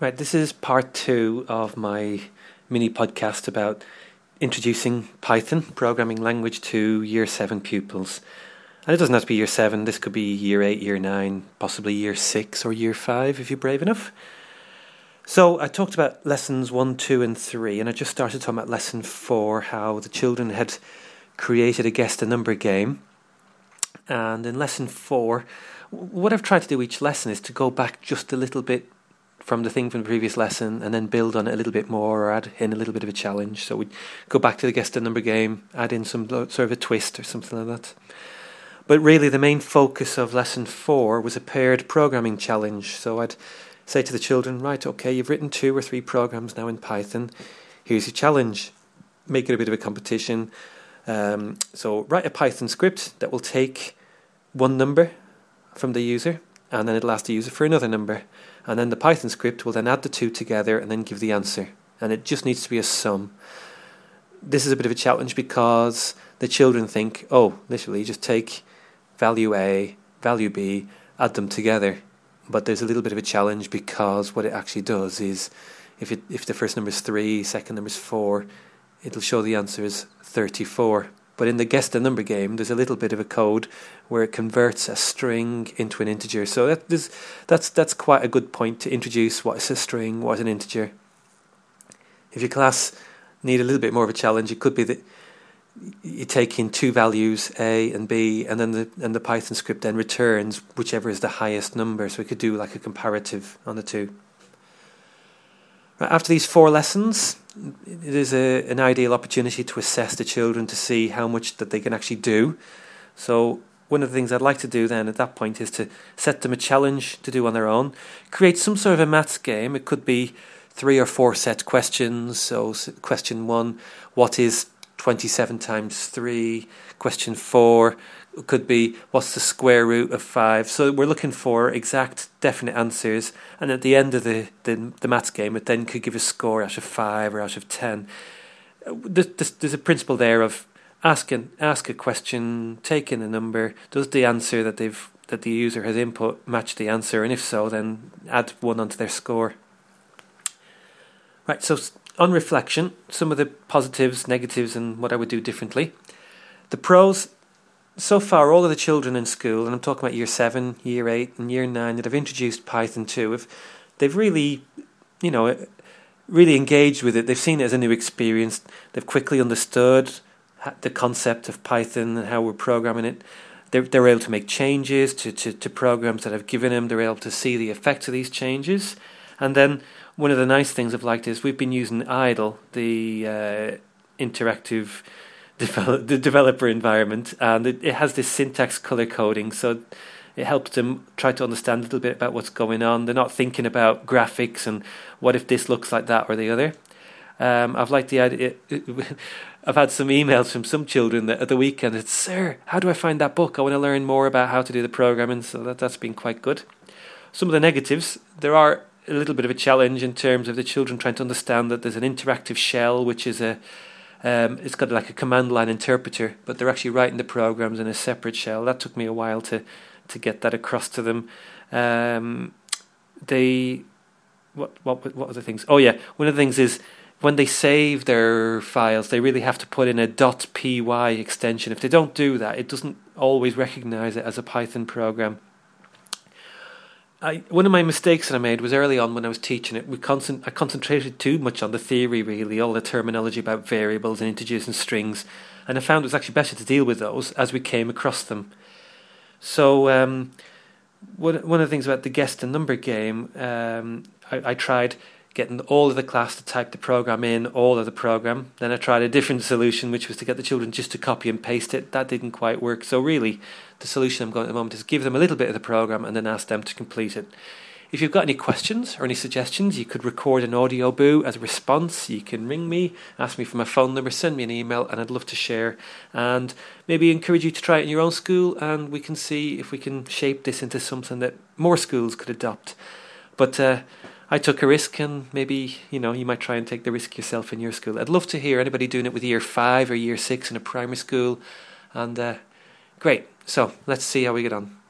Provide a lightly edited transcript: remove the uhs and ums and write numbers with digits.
Right, this is part 2 of my mini podcast about introducing Python programming language to Year 7 pupils. And it doesn't have to be Year 7, this could be Year 8, Year 9, possibly Year 6 or Year 5 if you're brave enough. So I talked about lessons 1, 2 and 3, and I just started talking about lesson 4, how the children had created a guess the number game. And in lesson 4, what I've tried to do each lesson is to go back just a little bit from the thing from the previous lesson and then build on it a little bit more or add in a little bit of a challenge. So we'd go back to the guess the number game, add in some sort of a twist or something like that. But really the main focus of lesson 4 was a paired programming challenge. So I'd say to the children, right, okay, you've written 2 or 3 programs now in Python. Here's your challenge. Make it a bit of a competition. So write a Python script that will take one number from the user and then it'll ask the user for another number. And then the Python script will then add the 2 together and then give the answer. And it just needs to be a sum. This is a bit of a challenge because the children think, oh, literally just take value A, value B, add them together. But there's a little bit of a challenge because what it actually does is if the first number is 3, second number is 4, it'll show the answer is 34. But in the guess the number game, there's a little bit of a code where it converts a string into an integer. So that's quite a good point to introduce what is a string, what is an integer. If your class need a little bit more of a challenge, it could be that you take in 2 values, A and B, and then the Python script then returns whichever is the highest number. So we could do like a comparative on the 2. After these 4 lessons, it is an ideal opportunity to assess the children to see how much that they can actually do. So one of the things I'd like to do then at that point is to set them a challenge to do on their own. Create some sort of a maths game. It could be 3 or 4 set questions. So question 1, what is 27 times 3? Question 4 could be, what's the square root of 5? So we're looking for exact, definite answers. And at the end of the maths game, it then could give a score out of 5 or out of 10. There's a principle there of ask a question, take in a number. Does the answer that the user has input match the answer? And if so, then add 1 onto their score. Right, so on reflection, some of the positives, negatives, and what I would do differently. The pros, so far all of the children in school, and I'm talking about Year 7, Year 8 and Year 9 that have introduced Python to, they've really, really engaged with it. They've seen it as a new experience. They've quickly understood the concept of Python and how we're programming it. They're able to make changes to programs that I've given them. They're able to see the effects of these changes. And then one of the nice things I've liked is we've been using IDLE, the interactive the developer environment, and it has this syntax color coding, so it helps them try to understand a little bit about what's going on. They're not thinking about graphics and what if this looks like that or the other. I've liked the idea. I've had some emails from some children that at the weekend it's, sir, how do I find that book? I want to learn more about how to do the programming, so that's been quite good. Some of the negatives, there are a little bit of a challenge in terms of the children trying to understand that there's an interactive shell, which is it's got like a command line interpreter, but they're actually writing the programs in a separate shell. That took me a while to get that across to them. What were the things? Oh yeah, one of the things is when they save their files, they really have to put in a .py extension. If they don't do that, it doesn't always recognize it as a Python program. One of my mistakes that I made was early on when I was teaching it. I concentrated too much on the theory, really, all the terminology about variables and integers and strings, and I found it was actually better to deal with those as we came across them. So one of the things about the guess the number game, I tried getting all of the class to type the program in, all of the program. Then I tried a different solution, which was to get the children just to copy and paste it. That didn't quite work. So really, the solution I'm going at the moment is give them a little bit of the program and then ask them to complete it. If you've got any questions or any suggestions, you could record an audio boo as a response. You can ring me, ask me for my phone number, send me an email, and I'd love to share. And maybe encourage you to try it in your own school, and we can see if we can shape this into something that more schools could adopt. But I took a risk, and maybe you might try and take the risk yourself in your school. I'd love to hear anybody doing it with Year 5 or Year 6 in a primary school. And great. So let's see how we get on.